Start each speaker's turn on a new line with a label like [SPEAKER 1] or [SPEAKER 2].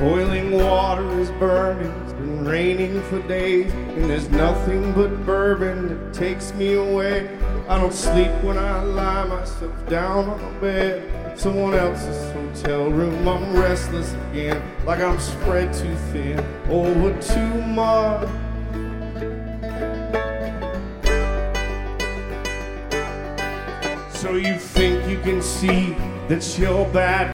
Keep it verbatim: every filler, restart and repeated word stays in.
[SPEAKER 1] Boiling water is burning, it's been raining for days, and there's nothing but bourbon that takes me away. I don't sleep when I lie myself down on the bed, someone else's hotel room. I'm restless again, like I'm spread too thin over too much. So you think you can see that you're bad?